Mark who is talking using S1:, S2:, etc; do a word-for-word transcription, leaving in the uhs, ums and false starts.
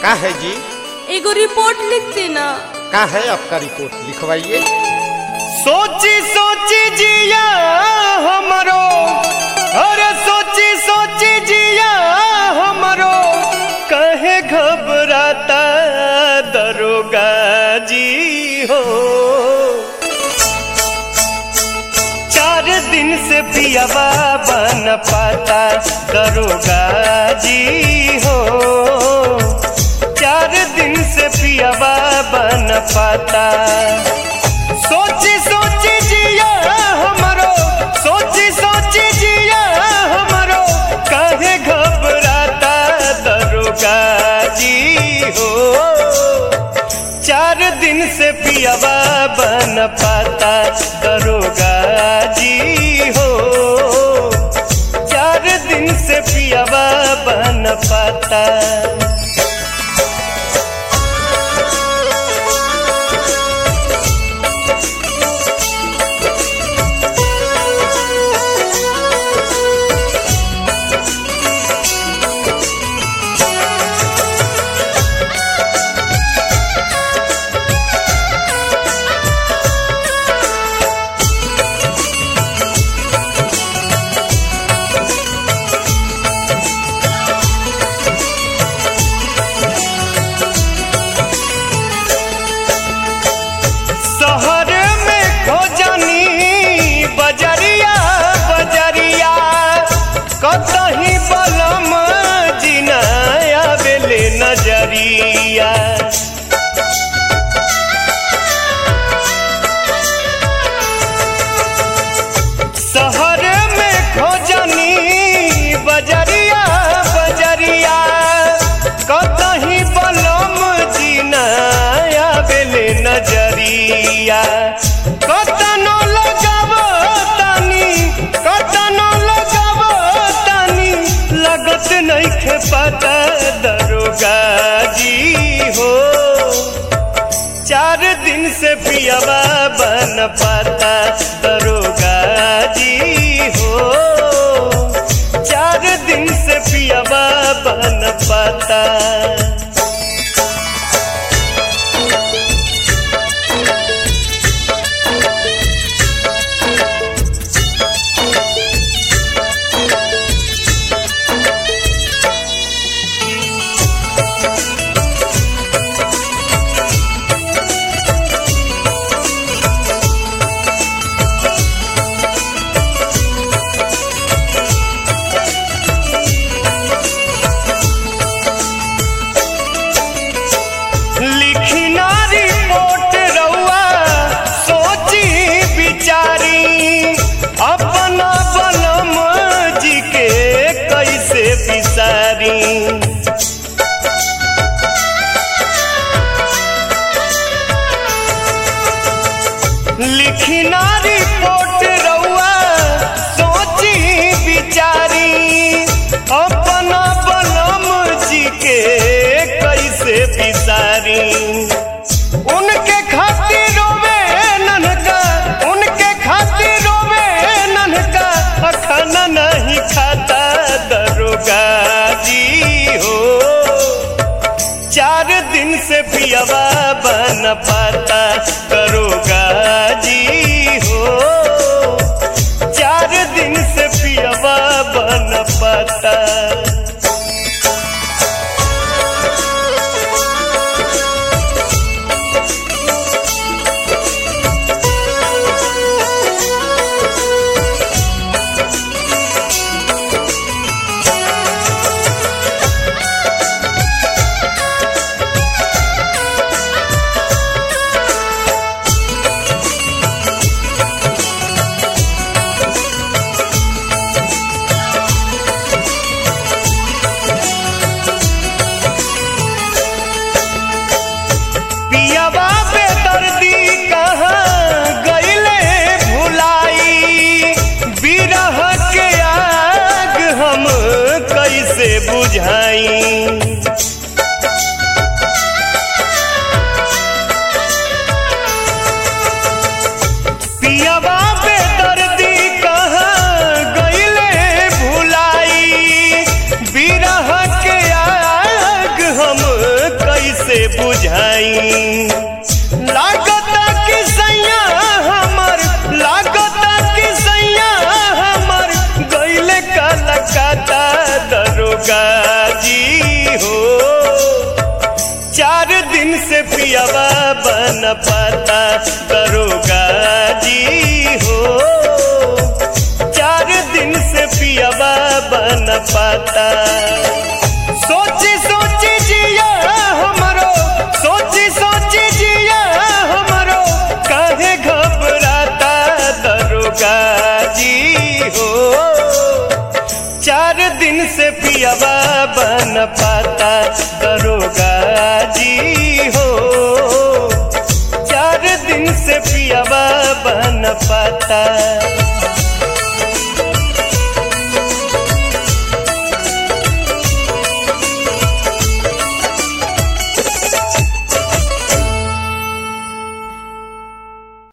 S1: का है जी?
S2: एगो रिपोर्ट लिख देना।
S1: का है आपका रिपोर्ट, लिखवाइए।
S3: सोची सोची जिया हमरो, अरे सोची सोची जिया हमरो, कहे घबराता दरोगा जी हो। चार दिन से पियावा बन पाता दरोगा जी हो। चार दिन से पियावा बन पाता। सोची सोची जिया हमरो, सोची सोची जिया हमरो, काहे घबराता दरोगा जी हो। चार दिन से पियावा बन पाता दरोगा जी हो। चार दिन से पियावा बन पाता। शहर में खोजनी बजरिया बजरिया, कतही बलम जिना आवेले नजरिया। शहर में खोजनी बजरिया बजरिया, कतही बलम जिना आवेले नजरिया। कतनो लगावो तानी, कतनो लगावो तानी, लगत नइखे पता दरोगा जी हो। चार दिन से पियावा बन पाता दरोगा जी हो। चार दिन से पियावा बन पाता। लिखना रिपोर्ट रउआ सोची विचारी, अपना बलम जी के कैसे बिसारी। लिखना रिपोर्ट रउआ सोची विचारी, अपना बलम जी के कैसे बिसारी। उनके खातिर रोवे ननका, उनके खातिर रोवे ननका, खाना नहीं खाता दरोगा जी हो। चार दिन से पियावा बन पाता दरोगा जी हो। चार दिन से पियावा बन पाता। पियावा बेदर्दी कहाँ गइले भुलाई, बिरह के आग हम कैसे बुझाई। पियावा बेदर्दी कहाँ गइले भुलाई, बिरह के आग हम बताई। लागता कि सैया हमर लागता कि सैया हमर गइले कलकत्ता दरोगा जी हो। चार दिन से पियावा बन पाता दरोगा जी हो। चार दिन से पियावा बन पाता। सोची सोची जिया हमरो सोची सोची जिया हमरो काहे घबराता दरोगा जी हो। चार दिन से पियावा बन पाता दरोगा जी हो। चार दिन से पियावा बन पाता।